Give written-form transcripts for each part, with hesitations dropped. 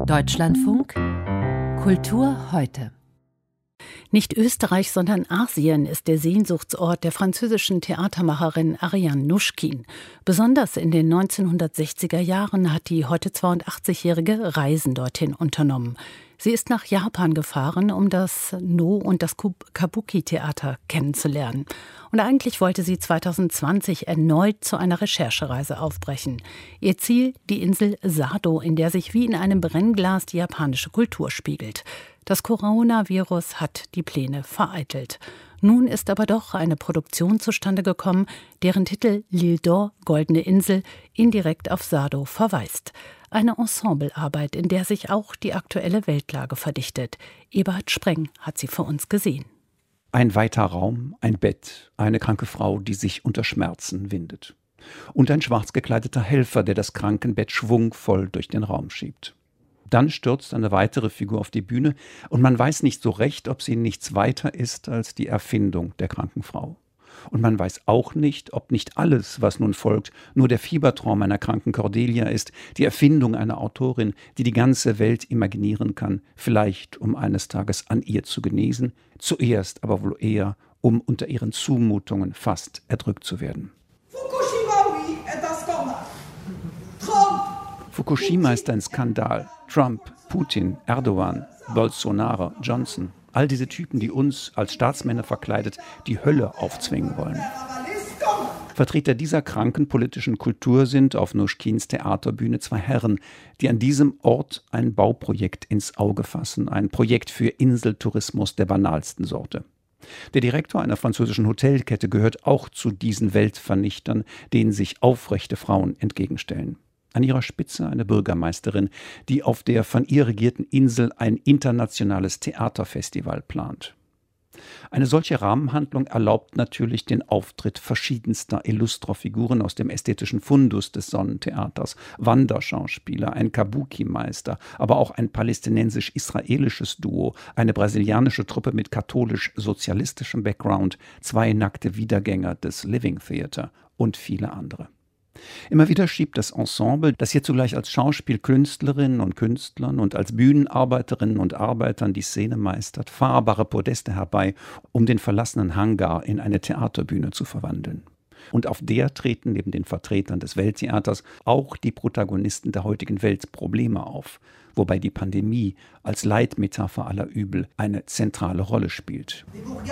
Deutschlandfunk Kultur heute. Nicht Österreich, sondern Asien ist der Sehnsuchtsort der französischen Theatermacherin Ariane Nouchkine. Besonders in den 1960er Jahren hat die heute 82-Jährige Reisen dorthin unternommen. Sie ist nach Japan gefahren, um das No- und das Kabuki-Theater kennenzulernen. Und eigentlich wollte sie 2020 erneut zu einer Recherchereise aufbrechen. Ihr Ziel, die Insel Sado, in der sich wie in einem Brennglas die japanische Kultur spiegelt. Das Coronavirus hat die Pläne vereitelt. Nun ist aber doch eine Produktion zustande gekommen, deren Titel L'Île d'Or, Goldene Insel, indirekt auf Sado verweist. Eine Ensemblearbeit, in der sich auch die aktuelle Weltlage verdichtet. Eberhard Spreng hat sie für uns gesehen. Ein weiter Raum, ein Bett, eine kranke Frau, die sich unter Schmerzen windet. Und ein schwarz gekleideter Helfer, der das Krankenbett schwungvoll durch den Raum schiebt. Dann stürzt eine weitere Figur auf die Bühne und man weiß nicht so recht, ob sie nichts weiter ist als die Erfindung der kranken Frau. Und man weiß auch nicht, ob nicht alles, was nun folgt, nur der Fiebertraum einer kranken Cordelia ist, die Erfindung einer Autorin, die die ganze Welt imaginieren kann, vielleicht um eines Tages an ihr zu genesen, zuerst aber wohl eher, um unter ihren Zumutungen fast erdrückt zu werden. Fukushima ist ein Skandal. Trump, Putin, Erdogan, Bolsonaro, Johnson. All diese Typen, die uns als Staatsmänner verkleidet die Hölle aufzwingen wollen. Vertreter dieser kranken politischen Kultur sind auf Nouchkines Theaterbühne zwei Herren, die an diesem Ort ein Bauprojekt ins Auge fassen, ein Projekt für Inseltourismus der banalsten Sorte. Der Direktor einer französischen Hotelkette gehört auch zu diesen Weltvernichtern, denen sich aufrechte Frauen entgegenstellen. An ihrer Spitze eine Bürgermeisterin, die auf der von ihr regierten Insel ein internationales Theaterfestival plant. Eine solche Rahmenhandlung erlaubt natürlich den Auftritt verschiedenster illustrer Figuren aus dem ästhetischen Fundus des Sonnentheaters, Wanderschauspieler, ein Kabuki-Meister, aber auch ein palästinensisch-israelisches Duo, eine brasilianische Truppe mit katholisch-sozialistischem Background, zwei nackte Wiedergänger des Living Theater und viele andere. Immer wieder schiebt das Ensemble, das hier zugleich als Schauspielkünstlerinnen und Künstlern und als Bühnenarbeiterinnen und Arbeitern die Szene meistert, fahrbare Podeste herbei, um den verlassenen Hangar in eine Theaterbühne zu verwandeln. Und auf der treten neben den Vertretern des Welttheaters auch die Protagonisten der heutigen Welt Probleme auf, wobei die Pandemie als Leitmetapher aller Übel eine zentrale Rolle spielt.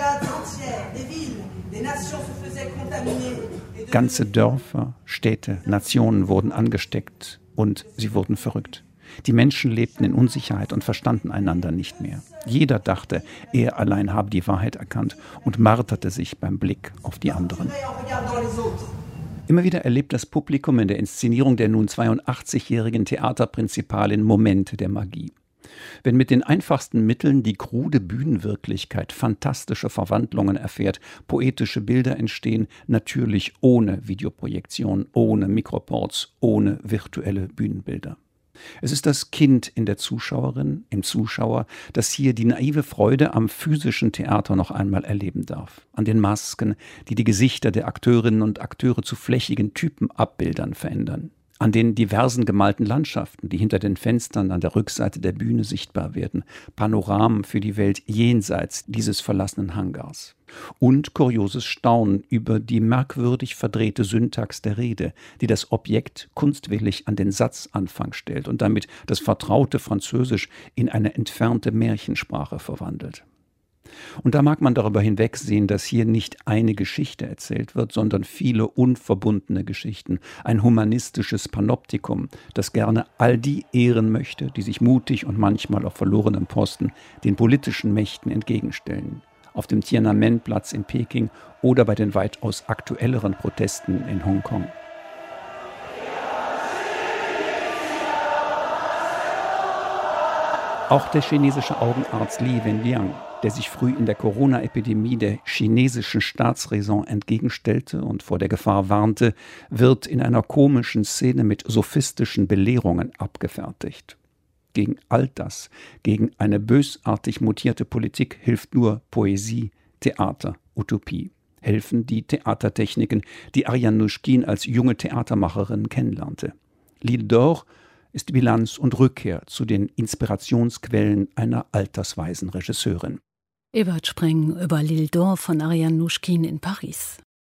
Ganze Dörfer, Städte, Nationen wurden angesteckt und sie wurden verrückt. Die Menschen lebten in Unsicherheit und verstanden einander nicht mehr. Jeder dachte, er allein habe die Wahrheit erkannt und marterte sich beim Blick auf die anderen. Immer wieder erlebt das Publikum in der Inszenierung der nun 82-jährigen Theaterprinzipalin Momente der Magie. Wenn mit den einfachsten Mitteln die krude Bühnenwirklichkeit fantastische Verwandlungen erfährt, poetische Bilder entstehen, natürlich ohne Videoprojektion, ohne Mikroports, ohne virtuelle Bühnenbilder. Es ist das Kind in der Zuschauerin, im Zuschauer, das hier die naive Freude am physischen Theater noch einmal erleben darf. An den Masken, die die Gesichter der Akteurinnen und Akteure zu flächigen Typenabbildern verändern. An den diversen gemalten Landschaften, die hinter den Fenstern an der Rückseite der Bühne sichtbar werden. Panoramen für die Welt jenseits dieses verlassenen Hangars. Und kurioses Staunen über die merkwürdig verdrehte Syntax der Rede, die das Objekt kunstwillig an den Satzanfang stellt und damit das vertraute Französisch in eine entfernte Märchensprache verwandelt. Und da mag man darüber hinwegsehen, dass hier nicht eine Geschichte erzählt wird, sondern viele unverbundene Geschichten. Ein humanistisches Panoptikum, das gerne all die ehren möchte, die sich mutig und manchmal auf verlorenem Posten den politischen Mächten entgegenstellen. Auf dem Tiananmen-Platz in Peking oder bei den weitaus aktuelleren Protesten in Hongkong. Auch der chinesische Augenarzt Li Wenliang, der sich früh in der Corona-Epidemie der chinesischen Staatsräson entgegenstellte und vor der Gefahr warnte, wird in einer komischen Szene mit sophistischen Belehrungen abgefertigt. Gegen all das, gegen eine bösartig mutierte Politik hilft nur Poesie, Theater, Utopie. Helfen die Theatertechniken, die Ariane Nouchkine als junge Theatermacherin kennenlernte. L'Île d'Or ist die Bilanz und Rückkehr zu den Inspirationsquellen einer altersweisen Regisseurin. Ebert Spreng über L'Île d'Or von Ariane Nouchkine in Paris.